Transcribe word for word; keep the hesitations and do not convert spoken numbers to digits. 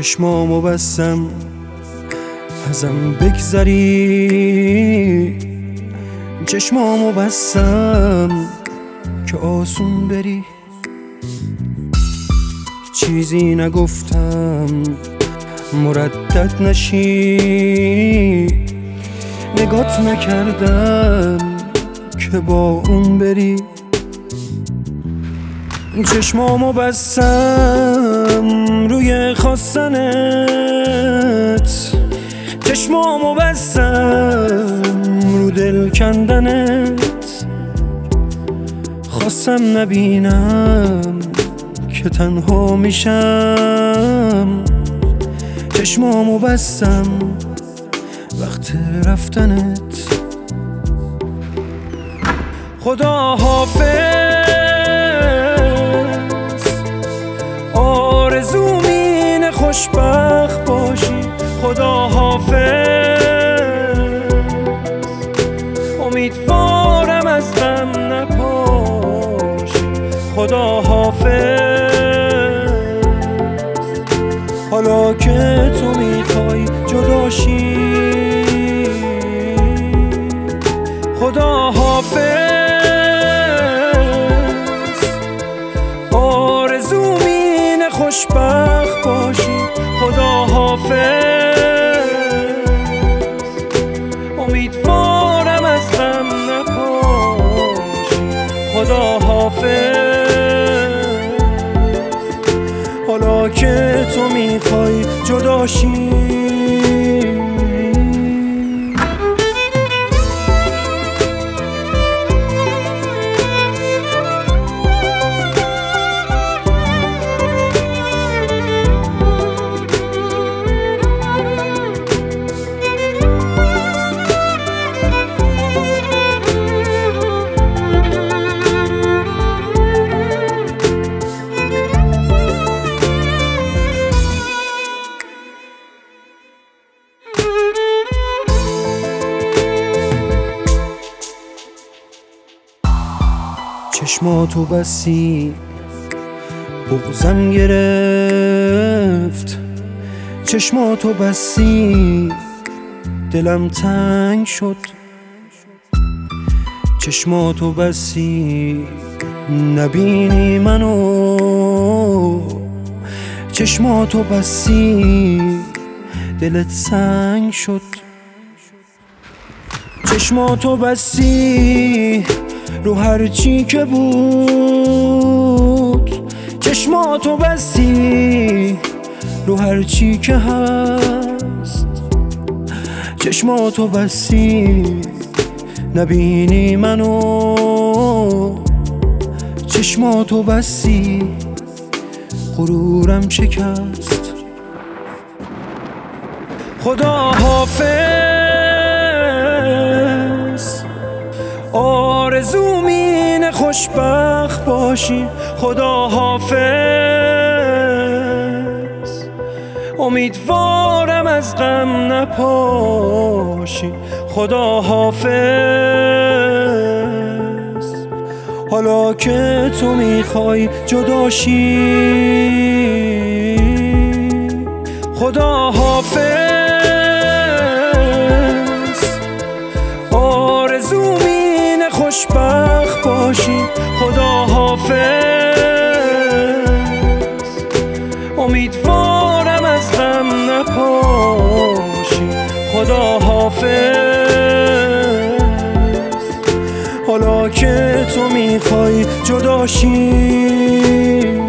چشمامو بستم ازم بگذری، چشمامو بستم که آسون بری. چیزی نگفتم مردد نشی، نگات نکردم که با اون بری. چشمامو بستم روی خواستنت، چشمامو بستم رو دل کندنت. خواستم نبینم که تنها میشم، چشمامو بستم وقت رفتنت. خدا حافظ، آرزوم اینه خوشبخت باشی. خدا حافظ، امیدوارم از غم نپاشی. خدا حافظ، حالا که تو میخوای جداشی. خدا حافظ، آرزوم اینه خوشبخت باشی. خدا حافظ، امیدوارم از غم نپاشی. خدا حافظ، حالا که تو میخوای جداشی. چشماتو بسی بغضم گرفت، چشماتو بسی دلم تنگ شد. چشماتو بسی نبینی منو، چشماتو بسی دلت سنگ شد. چشماتو بسی رو هر چی که بود، چشماتو بسی رو هر چی که هست. چشماتو بسی نبینی منو، چشماتو بسی غرورم شکست. خدا حافظ، آرزوم اینه خوشبخت باشی. خدا حافظ، امیدوارم از غم نپاشی. خدا حافظ، حالا که تو میخوای جداشی. خدا حافظ، آرزوم اینه خوشبخت باشی. خدا حافظ، امیدوارم از غم نپاشی. خدا حافظ، حالا که تو میخوای جداشی.